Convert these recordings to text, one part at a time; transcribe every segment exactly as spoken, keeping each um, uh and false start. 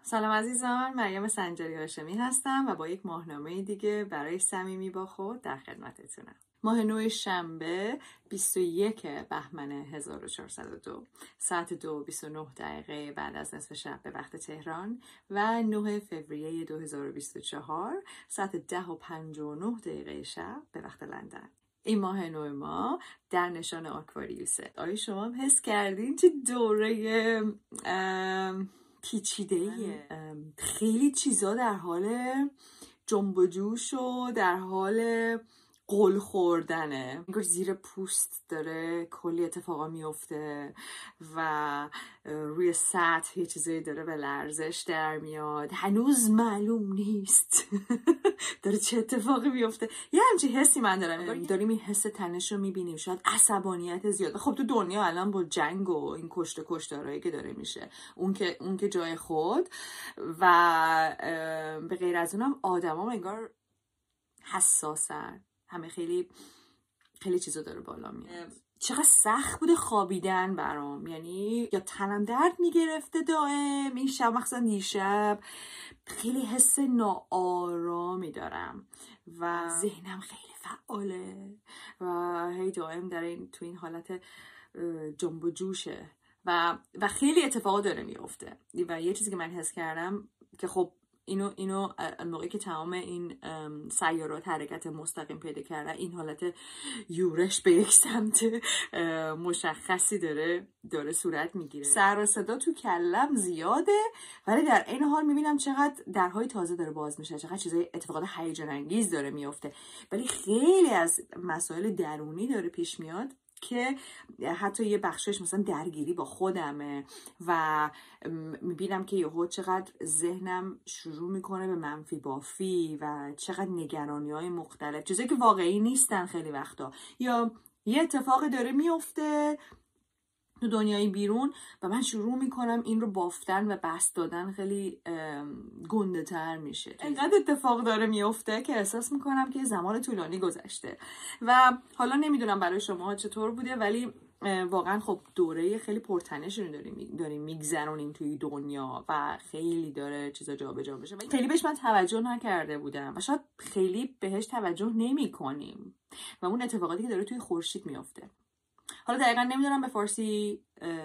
سلام عزیزان، مریم سنجاری هاشمی هستم و با یک ماهنامه دیگه برای صمیمی با خود در خدمتتونم. ماه نو شنبه بیست و یک بهمن هزار و چهارصد و دو، ساعت دو و بیست و نه دقیقه بعد از نصف شب به وقت تهران و نه فوریه دو هزار و بیست و چهار ساعت ده و پنجاه و نه دقیقه شب به وقت لندن. این ماه نو ما در نشان آکواریوسه. آیا شما هم حس کردین چه دوره پیچیده‌ایه؟ خیلی چیزا در حال جنب و جوش و در حال قل خوردنه. انگار زیر پوست داره کلی اتفاقا میفته و روی سطح یه چیزایی داره به لرزش در میاد. هنوز معلوم نیست داره چه اتفاقی میفته. یه همچین حسی من دارم. داریم این حس تنش رو میبینیم، شاید عصبانیت زیاد. خب تو دنیا الان با جنگ و این کشت کشتارهایی که داره میشه، اون که اون که جای خود و به غیر از اونم آدما انگار حساسن. همه خیلی خیلی چیزا داره بالا میاد. چقدر سخت بوده خوابیدن برام، یعنی یا تنم درد میگرفته دائم. این شب مخصوصا دیشب خیلی حس ناآرامی دارم و ذهنم خیلی فعاله و هی دائم در این تو این حالت جنب و جوشه و و خیلی اتفاقا داره میفته. و یه چیزی که من حس کردم که خب اینو اینو موقعی که تمام این سیارات حرکت مستقیم پیدا کردن، این حالت یورش به یک سمت مشخصی داره داره صورت میگیره. سر و صدا تو کلم زیاده، ولی در این حال میبینم چقدر درهای تازه داره باز میشه، چقدر چیزای اتفاقات هیجان انگیز داره میفته، ولی خیلی از مسائل درونی داره پیش میاد که حتی یه بخشش مثلا درگیری با خودمه و میبینم که یهو چقدر ذهنم شروع میکنه به منفی بافی و چقدر نگرانی های مختلف، چیزایی که واقعی نیستن خیلی وقتا، یا یه اتفاقی داره میفته تو دنیای بیرون و من شروع میکنم این رو بافتن و بست دادن خیلی گنده تر میشه. اینقدر اتفاق داره میفته که احساس میکنم که زمان طولانی گذشته و حالا نمیدونم برای شما چطور بوده، ولی واقعا خب دوره خیلی پرتنشی رو داریم داریم میگذرونیم توی دنیا و خیلی داره چیزا جابجا بشه. خیلی بهش من توجه نکرده بودم و شاید خیلی بهش توجه نمیکنیم و اون اتفاقاتی که داره توی خورشید میفته. حالا دقیقا نمیدونم به فارسی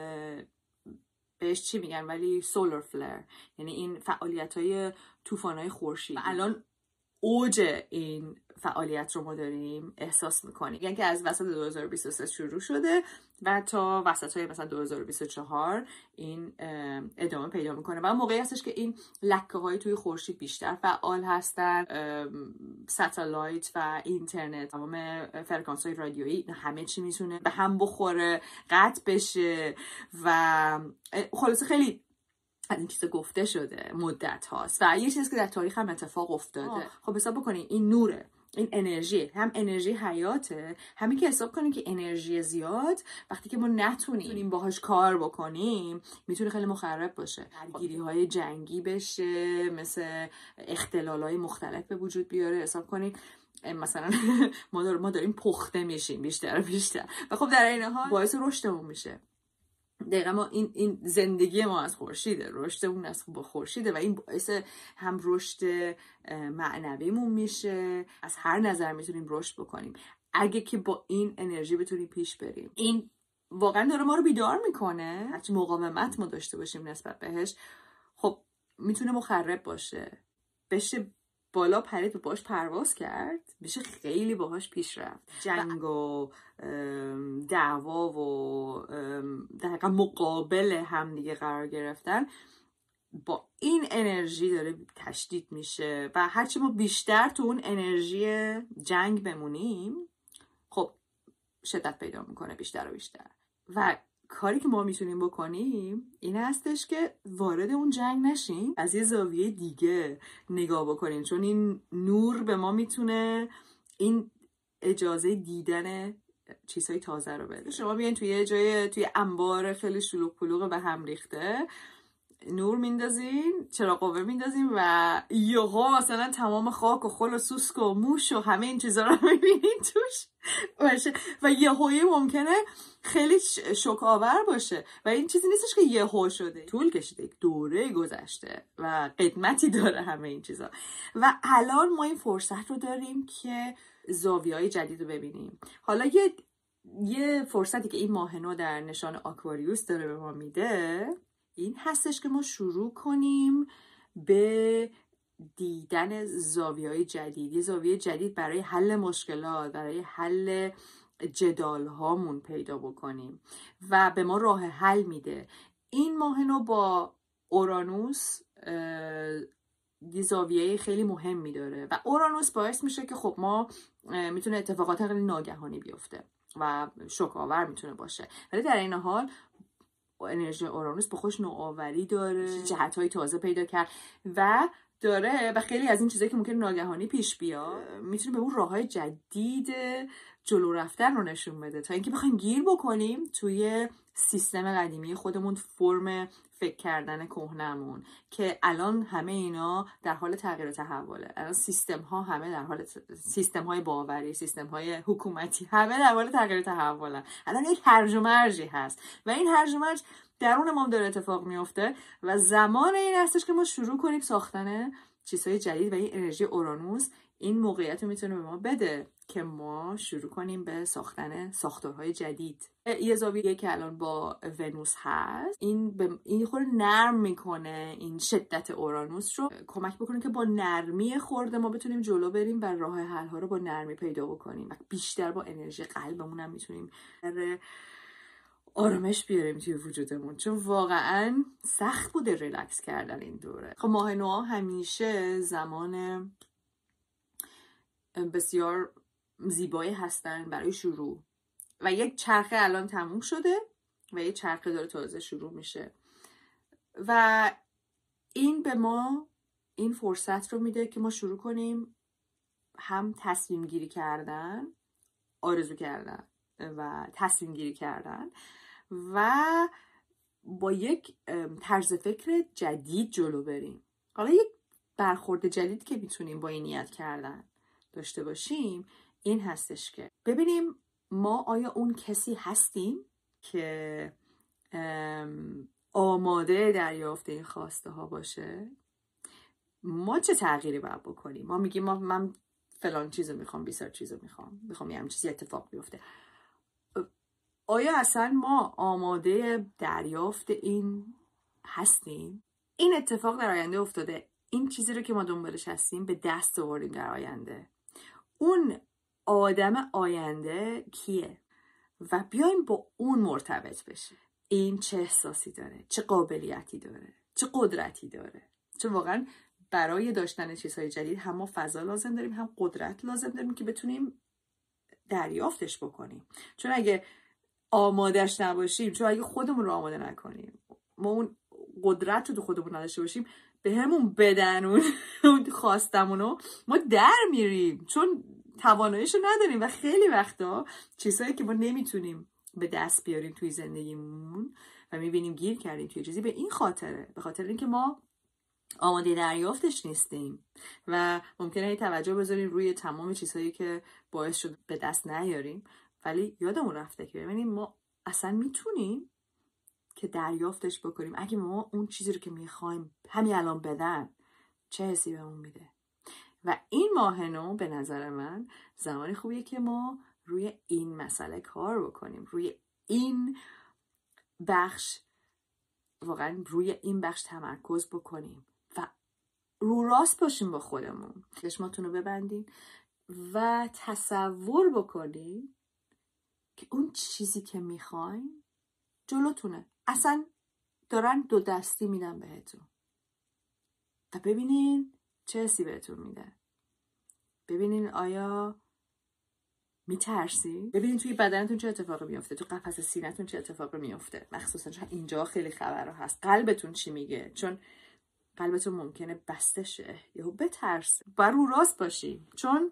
بهش چی میگن، ولی سولار فلر، یعنی این فعالیت های طوفان های خورشید. الان اوج این فعالیت رو ما داریم احساس میکنیم، یعنی که از وسط دو هزار و بیست و سه شروع شده و تا وسط های مثلا دو هزار و بیست و چهار این ادامه پیدا میکنه و موقعی هستش که این لکه های توی خورشید بیشتر فعال هستن. ستالایت و اینترنت، تمام فرکانس های رادیویی، همه چی میتونه به هم بخوره، قطع بشه و خلاصه خیلی از این چیزا گفته شده مدت هاست و یه چیزی که در تاریخ هم اتفاق افتاده. آه. خب حساب بکنین این نوره، این انرژی، هم انرژی حیاته، همین که حساب کنیم که انرژی زیاد وقتی که ما نتونیم باهاش کار بکنیم میتونه خیلی مخرب باشه، درگیری های جنگی بشه، مثل اختلال های مختلف به وجود بیاره. حساب کنین مثلا ما داریم ما داریم پخته میشیم بیشتر و بیشتر و خب در این حال باعث رشدمون میشه. دقیقا ما این این زندگی ما از خورشیده، رشد اون از با خورشیده و این باعث هم رشد معنویمون میشه. از هر نظر میتونیم رشد بکنیم اگه که با این انرژی بتونیم پیش بریم. این واقعا داره ما رو بیدار میکنه. هرچی مقاومت ما داشته باشیم نسبت بهش، خب میتونه مخرب باشه. بشه بالا پرید و باش پرواز کرد، میشه خیلی باهاش پیش رفت. جنگ و دعوا و دقیقا مقابل هم دیگه قرار گرفتن با این انرژی داره تشدید میشه و هرچی ما بیشتر تو اون انرژی جنگ بمونیم، خب شدت پیدا میکنه بیشتر و بیشتر. و کاری که ما میتونیم بکنیم این هستش که وارد اون جنگ نشیم، از یه زاویه دیگه نگاه بکنیم، چون این نور به ما میتونه این اجازه دیدن چیزهای تازه رو بده. شما بیاین توی یه جای توی انبار خیلی شلوغ پلوغ به هم ریخته، نور میندازین، چراغ قوه میندازین و یهو مثلا تمام خاک و خل و سوسک و موش و همه این چیزا رو میبینین توش باشه و یهویی ممکنه خیلی شوک آور باشه و این چیزی نیستش که یهو شده، طول کشیده، یک دوره گذشته و قدمتی داره همه این چیزا و الان ما این فرصت رو داریم که زاویه‌های جدید رو ببینیم. حالا یه یه فرصتی که این ماهنو در نشان آکواریوس داره به ما میده این هستش که ما شروع کنیم به دیدن زاویه‌های جدید، یه زاویه جدید برای حل مشکلات، برای حل جدال هامون پیدا بکنیم و به ما راه حل میده. این ماهنو با اورانوس یه زاویه خیلی مهمی داره و اورانوس باعث میشه که خب ما میتونه اتفاقات خیلی ناگهانی بیفته و شوک آور میتونه باشه، ولی در این حال انرژی اورانوس به خودش نوآوری داره، جهت‌های تازه پیدا کرد و داره و خیلی از این چیزایی که ممکن ناگهانی پیش بیاد میتونه به اون راههای جدید جلو رفتن رو نشون بده تا اینکه بخوایم گیر بکنیم توی سیستم قدیمی خودمون، فرم فکر کردن کهنمون که الان همه اینا در حال تغییر و تحوله. الان سیستم ها همه در حال سیستم های باوری، سیستم های حکومتی همه در حال تغییر و تحولن. الان یک هرج و مرجی هست و این هرج و مرج درون ما داره اتفاق میفته و زمان این هستش که ما شروع کنیم ساختن چیزهای جدید و این انرژی اورانوس این موقعیت رو میتونه به ما بده که ما شروع کنیم به ساختن ساختارهای جدید. یه زاویه که الان با ونوس هست این به این خود نرم میکنه، این شدت اورانوس رو کمک بکنه که با نرمی خورده ما بتونیم جلو بریم و راه حل ها رو با نرمی پیدا بکنیم و بیشتر با انرژی قلبمون هم میتونیم آرامش بیاریم توی وجودمون، چون واقعا سخت بوده ریلکس کردن این دوره. خب ماه نو همیشه زمان بسیار زیبایی هستن برای شروع و یک چرخه الان تموم شده و یک چرخه داره تازه شروع میشه و این به ما این فرصت رو میده که ما شروع کنیم هم تصمیم گیری کردن، آرزو کردن و تصمیم گیری کردن و با یک طرز فکر جدید جلو بریم. حالا یک برخورد جدید که میتونیم با این نیت کردن داشته باشیم این هستش که ببینیم ما آیا اون کسی هستیم که آماده دریافت این خواسته ها باشه. ما چه تغییری باید بکنیم؟ ما میگیم ما من فلان چیزو میخوام، بیسار چیزو میخوام، میخوام یه همین چیزی اتفاق بیفته. آیا اصلا ما آماده دریافت این هستیم؟ این اتفاق در آینده افتاده، این چیزی رو که ما دنبالش هستیم به دست آوردیم در آینده. اون آدم آینده کیه؟ و بیایم با اون مرتبط بشیم. این چه احساسی داره؟ چه قابلیتی داره؟ چه قدرتی داره؟ چون واقعا برای داشتن چیزهای جدید هم ما فضا لازم داریم، هم قدرت لازم داریم که بتونیم دریافتش بکنیم. چون اگه آمادهش نباشیم، چون اگه خودمون رو آماده نکنیم، ما اون قدرت رو تو خودمون نداشته باشیم، به همون بدن اون خواستمونو ما در میریم، چون تواناییشو نداریم و خیلی وقتا چیزهایی که ما نمیتونیم به دست بیاریم توی زندگیمون و میبینیم گیر کردیم توی چیزی، به این خاطره، به خاطر اینکه ما آماده دریافتش نیستیم و ممکنه این توجه بذاریم روی تمام چیزهایی که باعث شد به دست نیاریم، ولی یادمون رفته که ببینیم ما اصلا میتونیم که دریافتش بکنیم. اگه ما اون چیزی رو که میخوایم همین الان بدن، چه حسی بهمون میده؟ و این ماه نو به نظر من زمانی خوبیه که ما روی این مسئله کار بکنیم، روی این بخش، واقعا روی این بخش تمرکز بکنیم و رو راست باشیم با خودمون. چشماتون رو ببندین و تصور بکنین که اون چیزی که میخواین جلوتونه، اصلا دارن دو دستی میدن بهتون و ببینین چه حسی بهتون میده. ببینین آیا میترسی؟ ببینین توی بدنتون چه اتفاقی میفته، تو قفس سینه‌تون چه اتفاقی میفته، مخصوصا چون اینجا خیلی خبرها هست. قلبتون چی میگه؟ چون قلبتون ممکنه بسته شه یا بترسه. باید رو راست باشیم، چون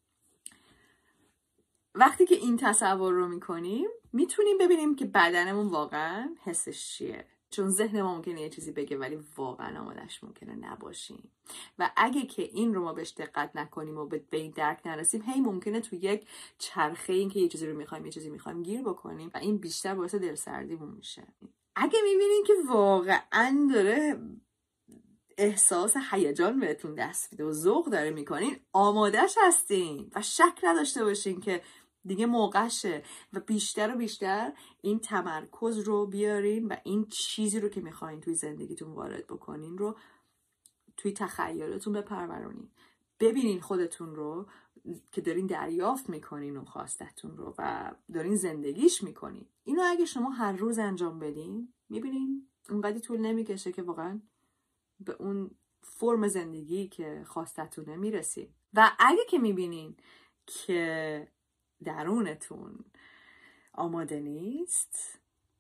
وقتی که این تصور رو میکنیم میتونیم ببینیم که بدنمون واقعا حسش چیه. چون ذهن ما ممکنه یه چیزی بگه ولی واقعا آمادش ممکنه نباشیم و اگه که این رو ما بهش دقت نکنیم و به این درک نرسیم، هی ممکنه تو یک چرخه این که یه چیزی رو میخوایم یه چیزی میخوایم گیر بکنیم و این بیشتر باعث دلسردیمون میشه. اگه میبینین که واقعا داره احساس هیجان بهتون دست میده و ذوق داره میکنین، آمادش هستین و شک نداشته باشین که دیگه موقعشه و بیشتر و بیشتر این تمرکز رو بیارین و این چیزی رو که میخواین توی زندگیتون وارد بکنین رو توی تخیلتون بپرورونین. ببینین خودتون رو که دارین دریافت میکنین اون خواستتون رو و دارین زندگیش میکنین. اینو اگه شما هر روز انجام بدین، میبینین اونقدر طول نمیکشه که واقعا به اون فرم زندگی که خواستتونه میرسین. و اگه که میبینین که درونتون آماده نیست،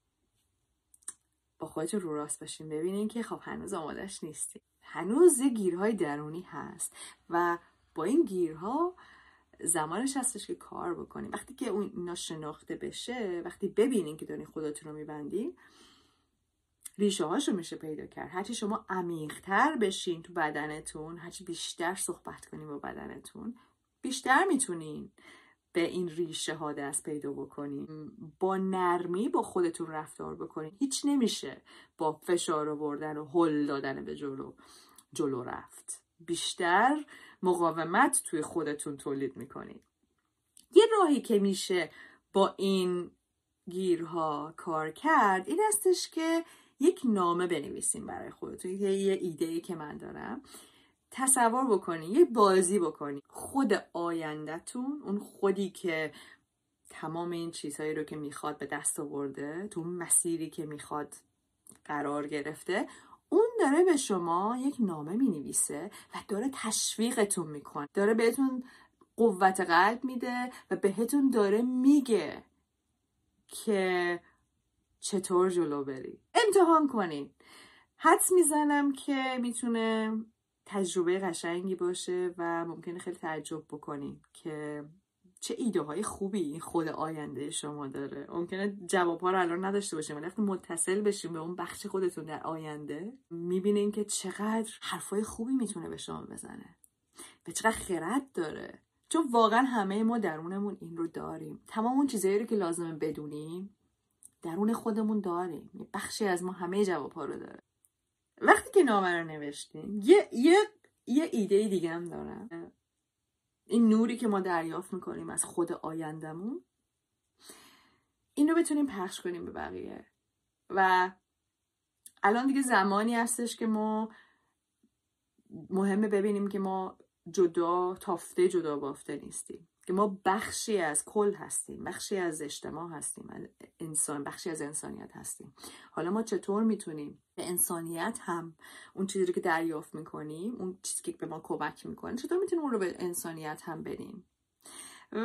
با خودتون رو راست باشین، ببینین که خب هنوز آمادهش نیستین، هنوز یه گیرهای درونی هست و با این گیرها زمانش هستش که کار بکنین. وقتی که اون اینا شناخته بشه، وقتی ببینین که دارین خودتون رو میبندین، ریشه هاشو میشه پیدا کرد. هرچی شما عمیق‌تر بشین تو بدنتون، هرچی بیشتر صحبت کنین با بدنتون، بیشتر میتونین به این ریشه ها دست پیدا بکنین. با نرمی با خودتون رفتار بکنین. هیچ نمیشه با فشار آوردن و هل دادن به جلو جلو رفت. بیشتر مقاومت توی خودتون تولید میکنین. یه راهی که میشه با این گیرها کار کرد این هستش که یک نامه بنویسین برای خودتون. یه ایده‌ای که من دارم، تصور بکنین، یه بازی بکنین. خود آینده‌تون، اون خودی که تمام این چیزهایی رو که میخواد به دست آورده، تو مسیری که میخواد قرار گرفته، اون داره به شما یک نامه مینویسه و داره تشویقتون میکنه، داره بهتون قوت قلب میده و بهتون داره میگه که چطور جلو بری. امتحان کنین. حدس میزنم که میتونه تجربه قشنگی باشه و ممکنه خیلی تعجب بکنین که چه ایده های خوبی این خود آینده شما داره. ممکنه جوابها رو الان نداشته باشیم ولی وقتی متصل بشیم به اون بخش خودتون در آینده، میبینین که چقدر حرفای خوبی میتونه به شما بزنه و چقدر خرد داره. چون واقعا همه ما درونمون این رو داریم. تمام اون چیزایی رو که لازمه بدونیم درون خودمون داریم. یه بخشی از ما همه جوابها رو داره. وقتی که نامه رو نوشتیم، یه یه یه ایده دیگه هم دارم. این نوری که ما دریافت میکنیم از خود آیندمون، این رو بتونیم پخش کنیم به بقیه. و الان دیگه زمانی هستش که ما مهمه ببینیم که ما جدا تافته جدا بافته نیستیم، که ما بخشی از کل هستیم، بخشی از اجتماع هستیم، انسان بخشی از انسانیت هستیم. حالا ما چطور میتونیم به انسانیت هم اون چیزی رو که دریافت میکنیم، اون چیزی که به ما کمک میکنه، چطور میتونیم اون رو به انسانیت هم بدیم و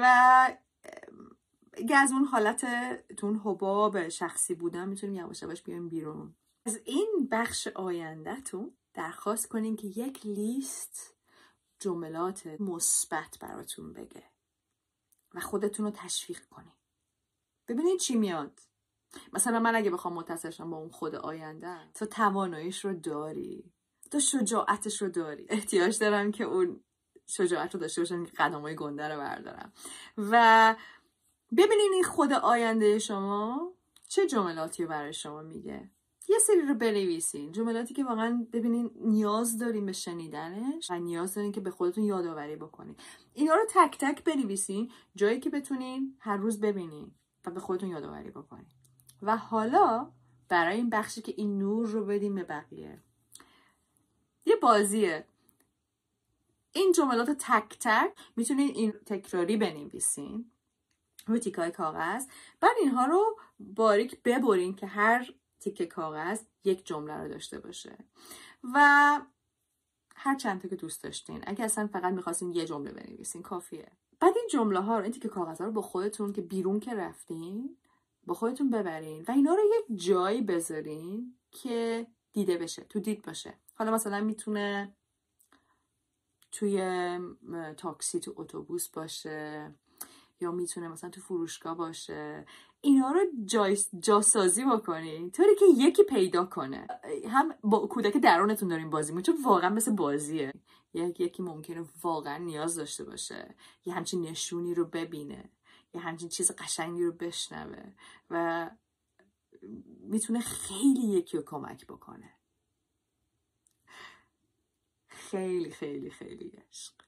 از اون حالت تون حباب شخصی بودن میتونیم یواش یواش بیایم بیرون. از این بخش آینده‌تون درخواست کنین که یک لیست جملات مثبت براتون بگه و خودتون رو تشویق کنین. ببینید چی میاد. مثلا من اگه بخوام متصل شم با اون خود آینده، تو تواناییش رو داری، تو شجاعتش رو داری. احتیاج دارم که اون شجاعت رو داشته باشم که قدمای گنده رو بردارم. و ببینین این خود آینده شما چه جملاتی برای شما میگه. یه سری رو بنویسین، جملاتی که واقعا ببینین نیاز دارین به شنیدنش و نیاز دارین که به خودتون یادآوری بکنین. اینا رو تک تک بنویسین، جایی که بتونین هر روز ببینین و به خودتون یادآوری بکنین. و حالا برای این بخشی که این نور رو بدیم به بقیه، یه بازیه. این جملات تک تک میتونین این تکراری بنویسین روی تیکای کاغذ. بعد اینها رو باریک ببرین که هر تیکه کاغذ یک جمله رو داشته باشه و هر چند تا که دوست داشتین. اگه اصلا فقط میخواستین یه جمله بنویسین کافیه. بعد این جمله ها رو، این تیکه کاغذ ها رو با خودتون که بیرون که رفتین با خودتون ببرین و اینا رو یک جایی بذارین که دیده بشه، تو دید باشه. حالا مثلا میتونه توی تاکسی، تو اتوبوس باشه، یا میتونه مثلا تو فروشگاه باشه. اینا رو جای جاسازی بکنین طوری که یکی پیدا کنه. هم با کودک درونتون دارین بازی میکنین چون واقعا مثل بازیه. یک یکی ممکنه واقعا نیاز داشته باشه یه همچین نشونی رو ببینه، یه همچین چیز قشنگی رو بشنوه و میتونه خیلی یکی رو کمک بکنه. خیلی خیلی خیلی عشق.